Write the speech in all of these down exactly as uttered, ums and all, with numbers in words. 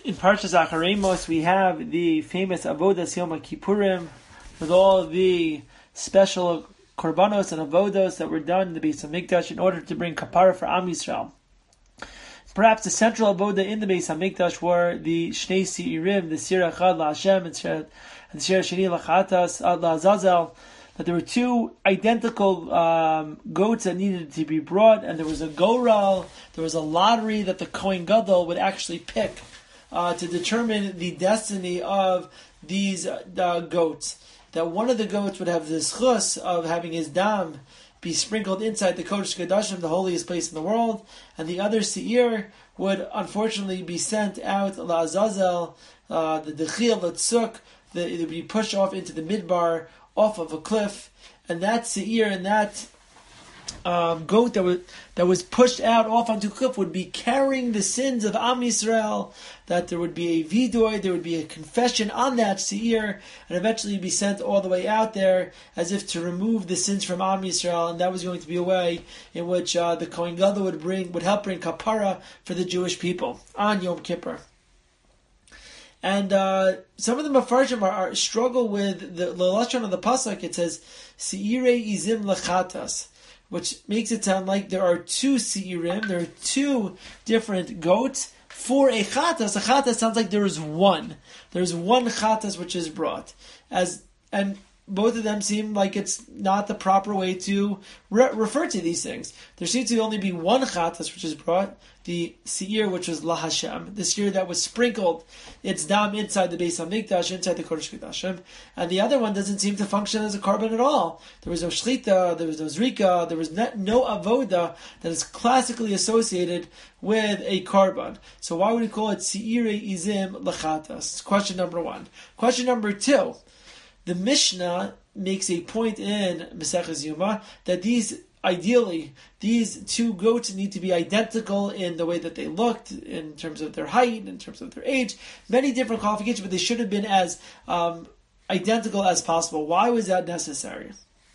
In Parshas Acharemos, we have the famous Avodas Yom Kippurim with all the special korbanos and avodos that were done in the Beis Hamikdash in order to bring kapara for Am Yisrael. Perhaps the central avoda in the Beis Hamikdash were the Shnei Seirim, the Sir Echad LaHashem and Sir Sheni Lachatas LaAzazel. That there were two identical um, goats that needed to be brought, and there was a goral, there was a lottery that the Kohen Gadol would actually pick uh, to determine the destiny of these uh, goats. That one of the goats would have the schus of having his dam be sprinkled inside the Kodesh Kodashim, the holiest place in the world, and the other seir would unfortunately be sent out LaAzazel, uh, the Dechil, the Tzuk, it would be pushed off into the midbar, off of a cliff, and that seir and that um, goat that was that was pushed out off onto a cliff would be carrying the sins of Am Yisrael. That there would be a vidoy, there would be a confession on that seir, and eventually be sent all the way out there as if to remove the sins from Am Yisrael. And that was going to be a way in which uh, the Kohen Gadol would bring would help bring kapara for the Jewish people on Yom Kippur. And uh, some of the Mefarshim are, are struggle with the lashon of the pasuk. It says seirei izim lechatas, which makes it sound like there are two seirim, there are two different goats for a chatas. A chatas sounds like there is one. There's one chatas which is brought, as and both of them seem like it's not the proper way to re- refer to these things. There seems to only be one chatas which is brought, the seir which was LaHashem, the seir that was sprinkled its dam inside the Beis Hamikdash, inside the Kodesh Kodashim, and the other one doesn't seem to function as a korban at all. There was no shlita, there was no zrika, there was no avoda that is classically associated with a korban. So why would we call it seirei izim lechatas? Question number one. Question number two. The Mishnah makes a point in Maseches Yoma that these, ideally, these two goats need to be identical in the way that they looked, in terms of their height, in terms of their age, many different qualifications, but they should have been as um, identical as possible. Why was that necessary?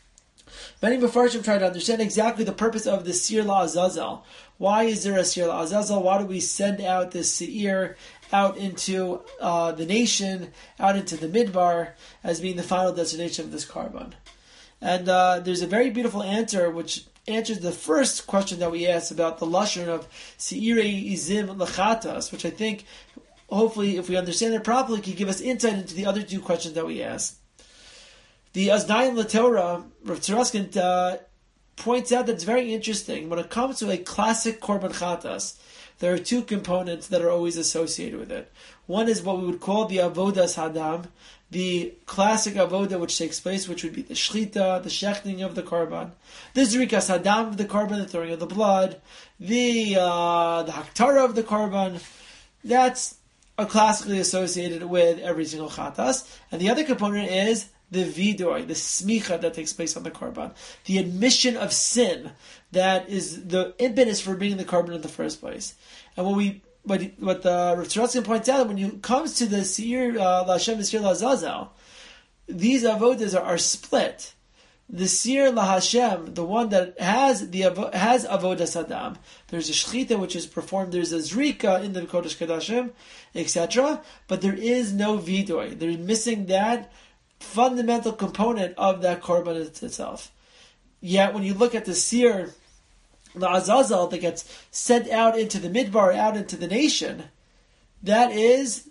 Many Mefarshim try to understand exactly the purpose of the Sir LaAzazel. Why is there a Sir LaAzazel? Why do we send out this seir out into uh, the nation, out into the midbar, as being the final destination of this korban? And uh, there's a very beautiful answer which answers the first question that we asked about the lashon of seirei izim lechatas, which I think, hopefully, if we understand it properly, can give us insight into the other two questions that we asked. The Aznayim LaTorah, Rav Tzaroskin, uh, points out that it's very interesting. When it comes to a classic korban chatas, there are two components that are always associated with it. One is what we would call the avodas hadam, the classic avoda which takes place, which would be the shlita, the shechting of the korban, the zrikas hadam of the korban, the throwing of the blood, the uh, the haktara of the korban. That's are classically associated with every single chatas. And the other component is the vidoy, the smicha that takes place on the korban, the admission of sin that is the impetus for bringing the korban in the first place. And what we, what what the Rav Tzaroskin points out, when it comes to the seir uh, LaHashem, the seir LaAzazel, these avodas are, are split. The seir LaHashem, the one that has the has avodas hadam, there's a shechita which is performed, there's a zrika in the Kodesh Kodashim, et cetera. But there is no vidoy. They're missing that fundamental component of that korban itself. Yet when you look at the seir LaAzazel that gets sent out into the midbar, out into the nation, that is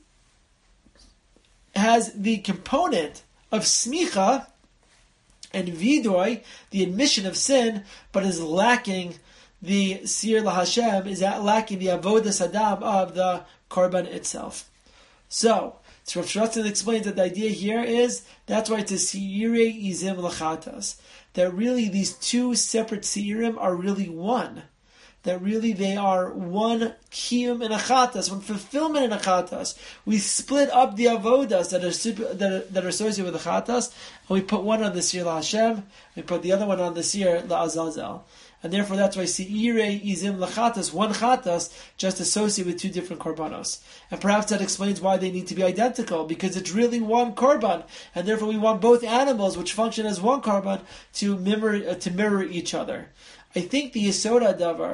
has the component of smicha and vidoy, the admission of sin, but is lacking the seir LaHashem, is lacking the avodas hadam of the korban itself. So, so Rav Tzaroskin explains that the idea here is, that's why it's a seirei izim lechatas. That really these two separate seirim are really one. That really they are one kiyum in a chatas, one fulfillment in a chatas. We split up the avodas that are super, that are, that are associated with the chatas, and we put one on the seir LaHashem, we put the other one on the seir LaAzazel. And therefore that's why seirei izim lechatas, one chatas, just associated with two different korbanos. And perhaps that explains why they need to be identical, because it's really one korban, and therefore we want both animals, which function as one korban, to mirror, uh, to mirror each other. I think the Yesod Davar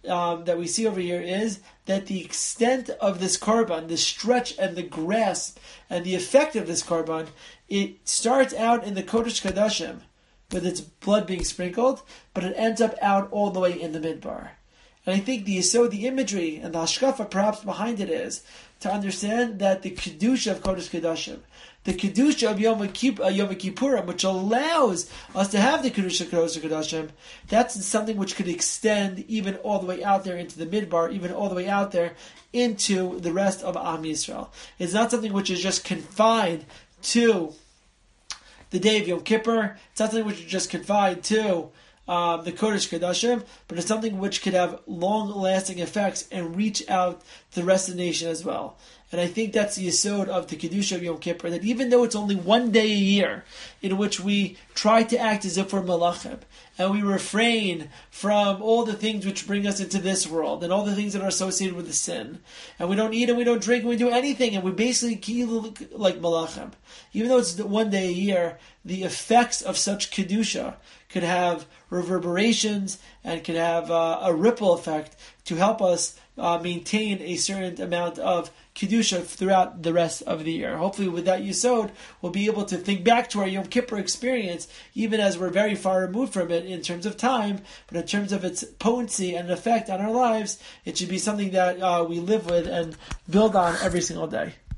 um, that we see over here is that the extent of this korban, the stretch and the grasp and the effect of this korban, it starts out in the Kodesh Kodashim with its blood being sprinkled, but it ends up out all the way in the midbar. And I think the so the imagery and the hashkafa perhaps behind it is to understand that the kedusha of Kodesh Kodashim, the kedusha of Yom, Kippur, uh, Yom Kippurim, which allows us to have the kedusha of Kodesh Kodashim, that's something which could extend even all the way out there into the midbar, even all the way out there into the rest of Am Yisrael. It's not something which is just confined to the day of Yom Kippur. It's not something which is just confined to Um, the Kodesh Kodashim, but it's something which could have long-lasting effects and reach out to the rest of the nation as well. And I think that's the yesod of the Kedusha of Yom Kippur, that even though it's only one day a year in which we try to act as if we're malachim, and we refrain from all the things which bring us into this world, and all the things that are associated with the sin, and we don't eat and we don't drink and we do anything, and we basically kill like malachim. Even though it's one day a year, the effects of such Kedusha could have reverberations and can have uh, a ripple effect to help us uh, maintain a certain amount of Kedusha throughout the rest of the year. Hopefully with that Yisod, we'll be able to think back to our Yom Kippur experience, even as we're very far removed from it in terms of time, but in terms of its potency and effect on our lives, it should be something that uh, we live with and build on every single day.